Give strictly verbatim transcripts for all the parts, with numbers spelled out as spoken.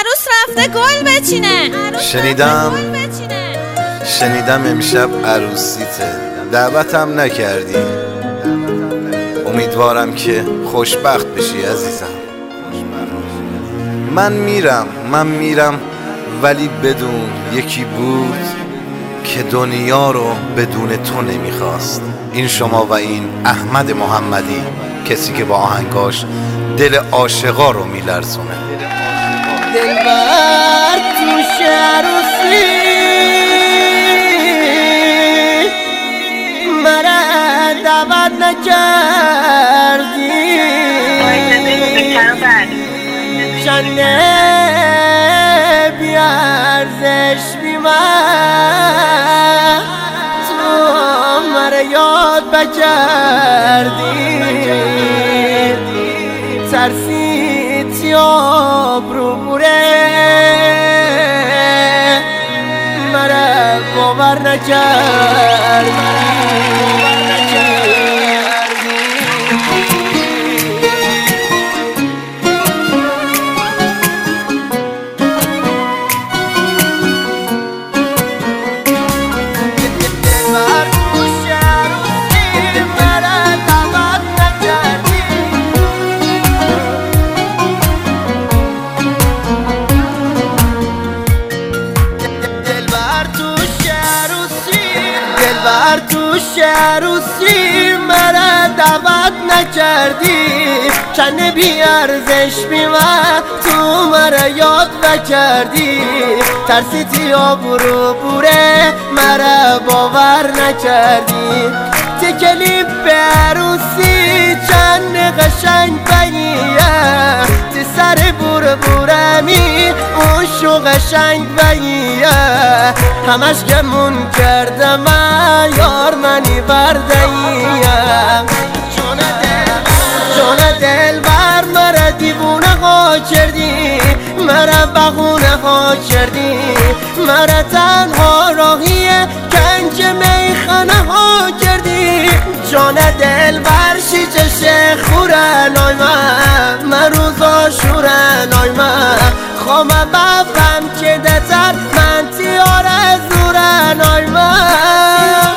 عروس رفته گل بچینه. شنیدم شنیدم امشب عروسیته، دعوتم نکردی. امیدوارم که خوشبخت بشی عزیزم. من میرم من میرم ولی بدون یکی بود که دنیا رو بدون تو نمیخواست. این شما و این احمد محمدی، کسی که با آهنگاش دل عاشقا رو میلرزونه. دلبر توش عروسی مرا دعوت نکردی، چنده بیارزش بی من تو مرا یاد بکردی. ترسید سیاب رو بوره مرا باور نکردی. دلبر توش عروسی مرا دعوت نکردی، چنه بی ارزش بی من تو مرا یاد نکردی. ترسیدی آبرو بوره مرا باور نکردی. تکلیف به عروسی چند قشنگ بگیه، تی سر بور بورمی اون شو قشنگ بگیه. همش گمون کردم من یار منی بردهیم. جون دل بر مرا دیوونه ها کردی، مرا بغونه ها کردی. مرا تنها راهی کنج میخانه ها کردی. جون دل بر شیچه خوره نای من من روزا شوره نای من خوامه بفهم که دتر من تیاره زوره نای من.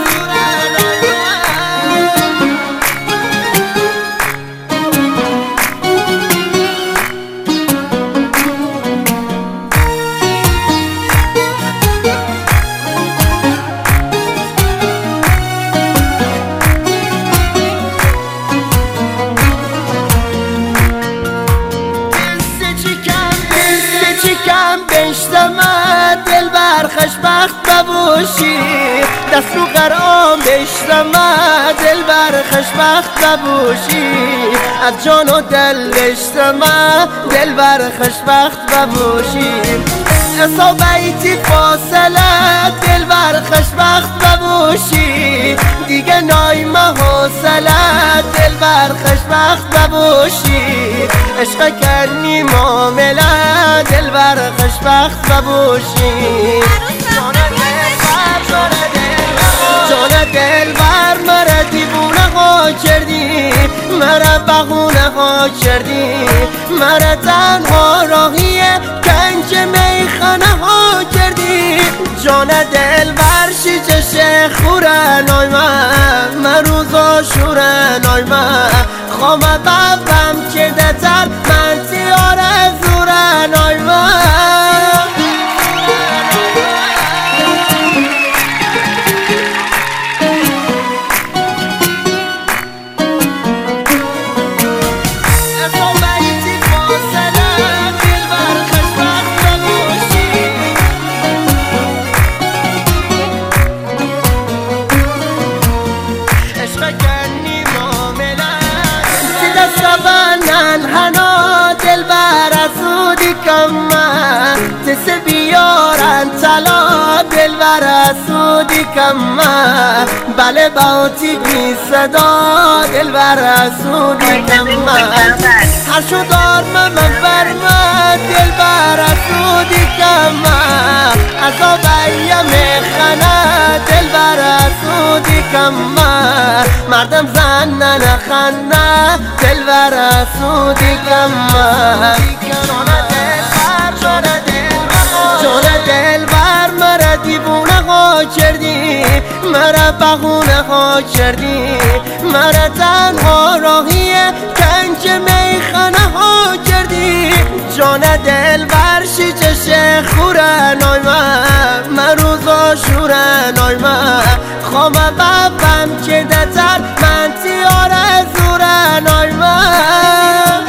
بشتم دل بر خوشبخت ببوشی، دست رو قرام بشتم دل بر خوشبخت ببوشی. از جان و دل بشتم دل بر خوشبخت ببوشی. اصابیتی فاصله دل بر خوشبخت ببوشی. دیگه نایم حوصله دل بر خوشبخت ببوشی. عشق کنی معامله دل بر خوشبخت ببوشی. جان دل بر مرا دیوونه ها کردی، مرا بغونه ها کردی. مرا تنها راهی کنج میخانه ها کردی. جان دل بر شیچه خوره نای من من روزا شوره نای من خوامه بفهم که دتر من تیاره زوره نای من. تس بیارن طلا دل بر سودی کم، بله باتی بی صدا دل بر سودی کم. هر شو دار من برمد دل بر سودی کم. عذاب ایم خنه دل بر سودی کم. مردم زن نخنه دل بر سودی کم. ها کردی، مرا بخونه ها کردی، مرا تنها راهی کنج میخانه ها کردی. جان دل برشی چشه خوره نای من، من روزا شوره نای من، خوام بابم که دتر من تیاره زوره نای من.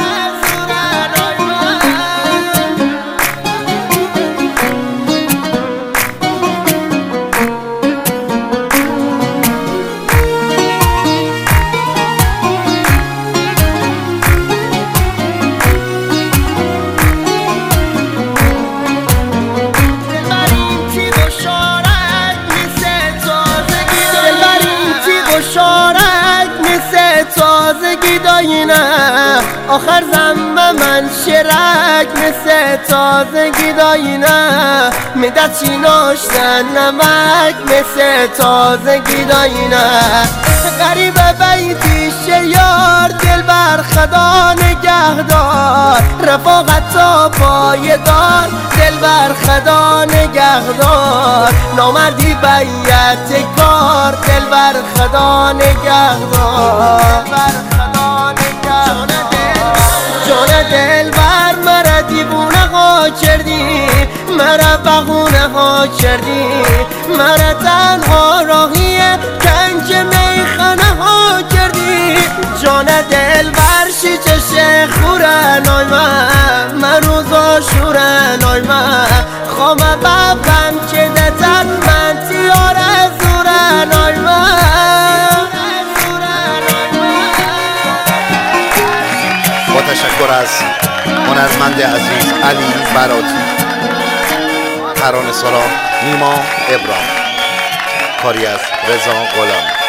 تازگی داینه آخر زمه من شرک مثل تازگی داینه میدت چی ناشتن نمک مثل تازگی داینه. غریب بیتیش یار دل بر خدا نگهدار، رفاقت تا پایدار دل بر خدا نگهدار، نامردی بیت کار دل بر خدا نگهدار. جان دل بر مرا دیوونه ها کردی، مرا بخونه ها کردی، مرا تنها راهی کنج میخانه ها کردی. جان دل برشی چشه خوره نای من، من روزا شوره نای من، خوام بابم که دتر من تیاره زوره نای من. با تشکر از هنرمند عزیز علی براتی، ترانه‌سرا نیما ابراهیم، کاری از رضا غلامی.